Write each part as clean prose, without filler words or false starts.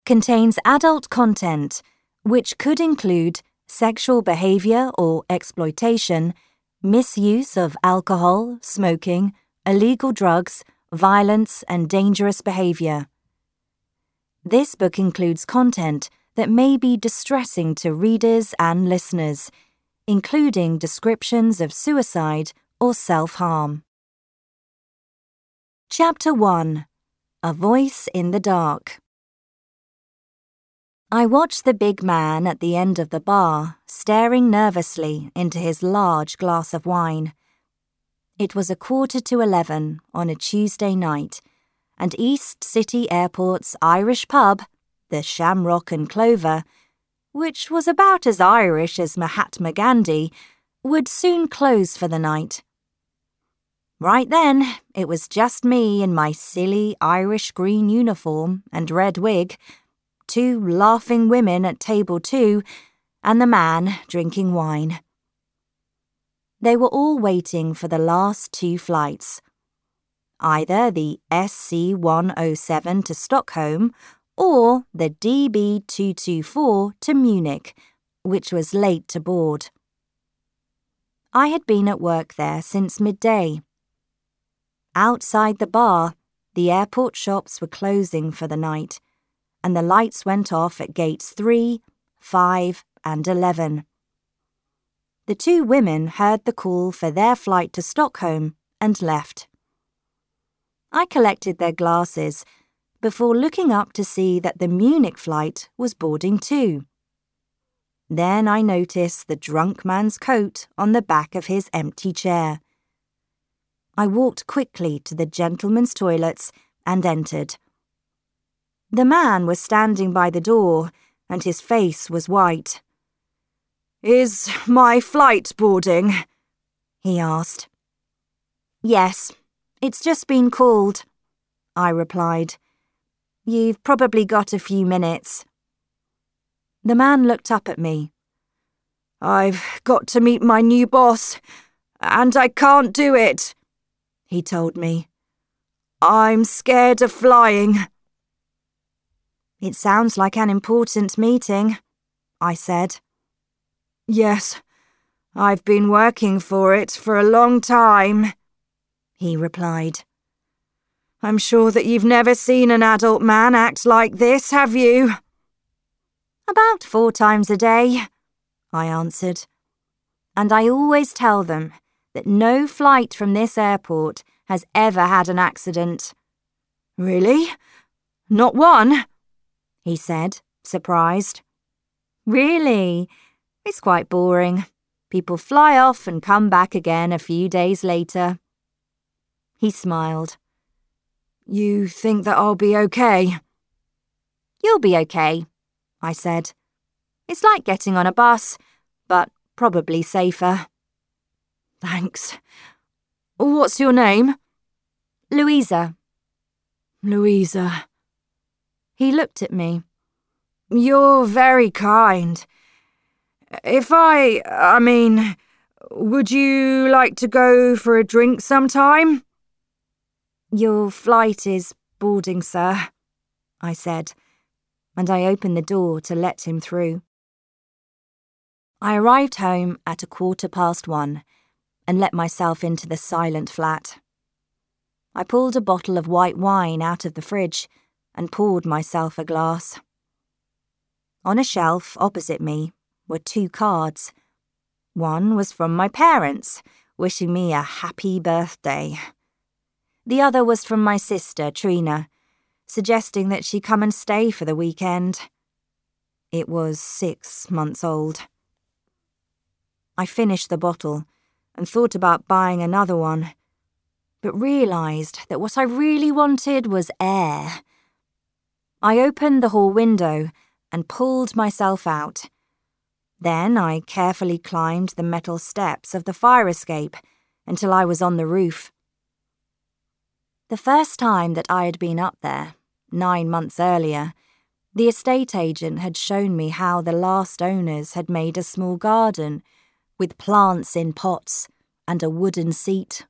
contains adult content which could include sexual behavior or exploitation, misuse of alcohol, smoking, illegal drugs, violence, and dangerous behavior. This book includes content that may be distressing to readers and listeners, including descriptions of suicide or self-harm. Chapter 1. A Voice in the Dark. I watched the big man at the end of the bar staring nervously into his large glass of wine. It was 11:15 on a Tuesday night, and East City Airport's Irish pub, the Shamrock and Clover, which was about as Irish as Mahatma Gandhi, would soon close for the night. Right then, it was just me in my silly Irish green uniform and red wig, 2 laughing women at table 2, and the man drinking wine. They were all waiting for the last 2 flights, either the SC-107 to Stockholm or the DB-224 to Munich, which was late to board. I had been at work there since midday. Outside the bar, the airport shops were closing for the night, and the lights went off at gates 3, 5, and 11. The 2 women heard the call for their flight to Stockholm and left. I collected their glasses before looking up to see that the Munich flight was boarding too. Then I noticed the drunk man's coat on the back of his empty chair. I walked quickly to the gentlemen's toilets and entered. The man was standing by the door, and his face was white. "Is my flight boarding?" he asked. "Yes, it's just been called," I replied. "You've probably got a few minutes." The man looked up at me. "I've got to meet my new boss, and I can't do it," he told me. "I'm scared of flying." "It sounds like an important meeting," I said. "Yes, I've been working for it for a long time," he replied. "I'm sure that you've never seen an adult man act like this, have you?" "About 4 times a day," I answered. "And I always tell them that no flight from this airport has ever had an accident." "Really? Not one?" he said, surprised. "Really? It's quite boring. People fly off and come back again a few days later." He smiled. "You think that I'll be okay?" "You'll be okay," I said. "It's like getting on a bus, but probably safer." "Thanks. What's your name?" "Louisa." "Louisa." He looked at me. "You're very kind. Would you like to go for a drink sometime?" "Your flight is boarding, sir," I said, and I opened the door to let him through. I arrived home at 1:15 and let myself into the silent flat. I pulled a bottle of white wine out of the fridge and poured myself a glass. On a shelf opposite me were 2 cards. One was from my parents, wishing me a happy birthday. The other was from my sister, Trina, suggesting that she come and stay for the weekend. It was 6 months old. I finished the bottle and thought about buying another one, but realised that what I really wanted was air. I opened the hall window and pulled myself out. Then I carefully climbed the metal steps of the fire escape until I was on the roof. The first time that I had been up there, 9 months earlier, the estate agent had shown me how the last owners had made a small garden with plants in pots and a wooden seat.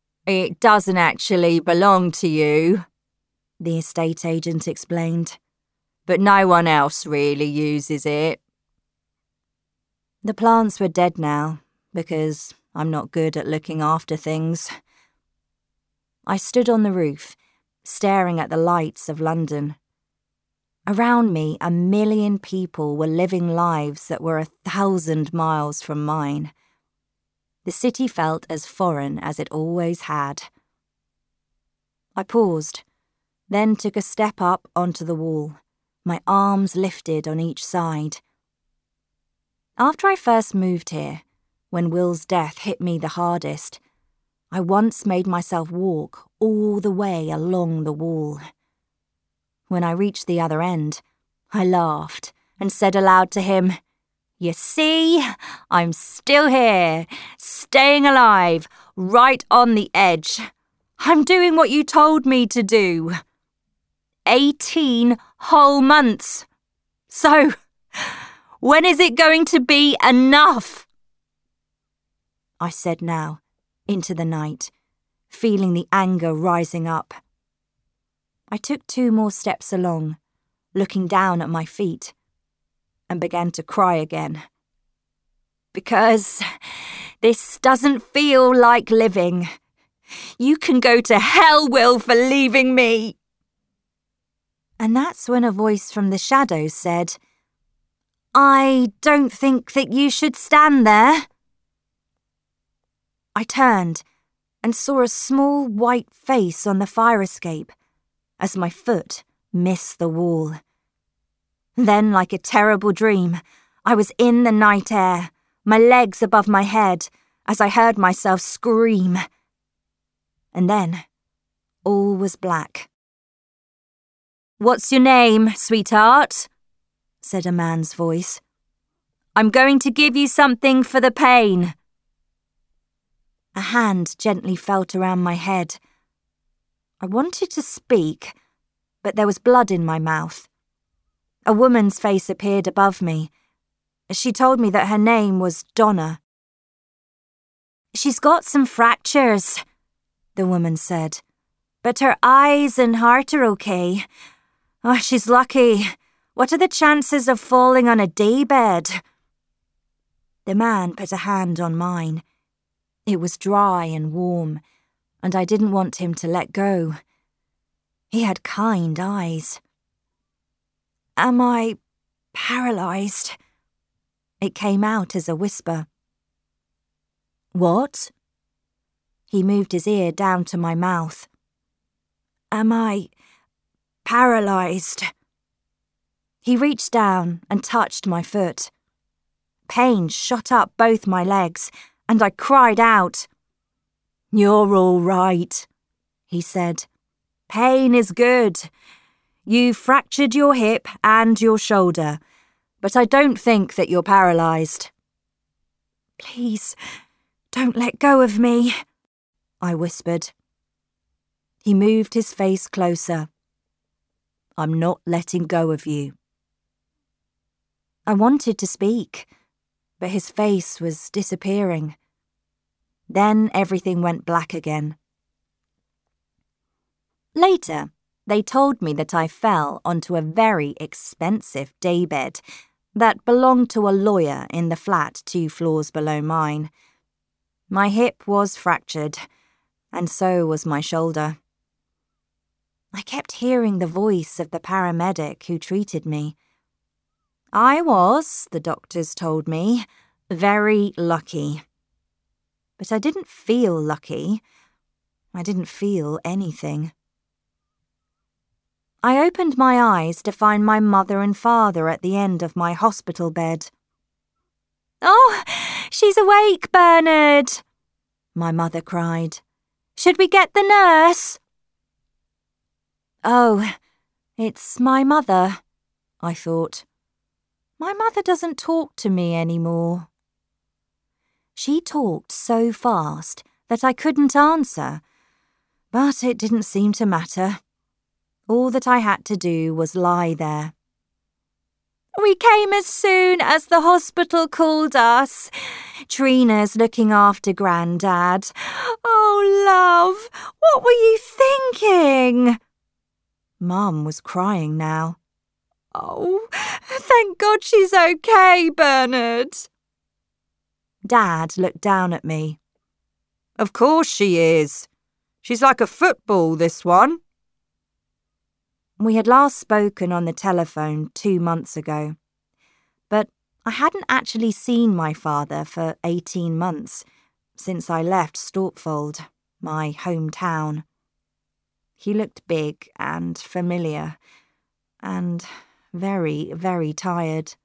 "It doesn't actually belong to you," the estate agent explained. but no one else really uses it. The plants were dead now, because I'm not good at looking after things. I stood on the roof, staring at the lights of London. Around me, 1 million people were living lives that were 1,000 miles from mine. The city felt as foreign as it always had. I paused, then took a step up onto the wall, my arms lifted on each side. After I first moved here, when Will's death hit me the hardest, I once made myself walk all the way along the wall. When I reached the other end, I laughed and said aloud to him, "You see, I'm still here, staying alive, right on the edge. I'm doing what you told me to do. 18 whole months. So, when is it going to be enough?" I said now, into the night, feeling the anger rising up. I took 2 more steps along, looking down at my feet, and began to cry again. Because this doesn't feel like living. You can go to hell, Will, for leaving me. And that's when a voice from the shadows said, "I don't think that you should stand there." I turned and saw a small white face on the fire escape as my foot missed the wall. Then, like a terrible dream, I was in the night air, my legs above my head, as I heard myself scream. And then, all was black. "What's your name, sweetheart?" said a man's voice. "I'm going to give you something for the pain." A hand gently felt around my head. I wanted to speak, but there was blood in my mouth. A woman's face appeared above me. She told me that her name was Donna. "She's got some fractures," the woman said, "but her eyes and heart are okay. Oh, she's lucky. What are the chances of falling on a daybed?" The man put a hand on mine. It was dry and warm, and I didn't want him to let go. He had kind eyes. "Am I paralysed?" It came out as a whisper. "What?" He moved his ear down to my mouth. "Am I paralysed?" He reached down and touched my foot. Pain shot up both my legs, and I cried out. "You're all right," he said. "Pain is good. You fractured your hip and your shoulder, but I don't think that you're paralysed." "Please, don't let go of me," I whispered. He moved his face closer. "I'm not letting go of you." I wanted to speak, but his face was disappearing. Then everything went black again. Later, they told me that I fell onto a very expensive daybed that belonged to a lawyer in the flat 2 floors below mine. My hip was fractured, and so was my shoulder. I kept hearing the voice of the paramedic who treated me. I was, the doctors told me, very lucky. But I didn't feel lucky. I didn't feel anything. I opened my eyes to find my mother and father at the end of my hospital bed. "Oh, she's awake, Bernard," my mother cried. "Should we get the nurse?" Oh, it's my mother, I thought. My mother doesn't talk to me anymore. She talked so fast that I couldn't answer, but it didn't seem to matter. All that I had to do was lie there. "We came as soon as the hospital called us. Trina's looking after Grandad. Oh, love, what were you thinking?" Mum was crying now. Oh, thank God she's okay, Bernard. Dad looked down at me. Of course she is. She's like a football, this one. We had last spoken on the telephone 2 months ago, but I hadn't actually seen my father for 18 months since I left Stortfold, my hometown. He looked big and familiar, and very, very tired.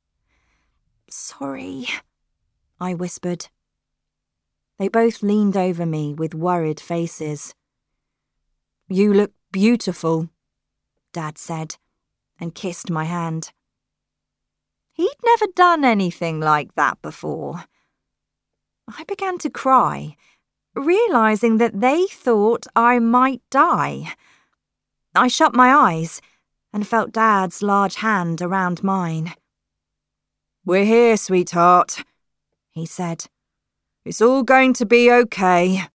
Sorry, I whispered. They both leaned over me with worried faces. You look beautiful, Dad said, and kissed my hand. He'd never done anything like that before. I began to cry, realising that they thought I might die. I shut my eyes and felt Dad's large hand around mine. We're here, sweetheart, he said. It's all going to be okay.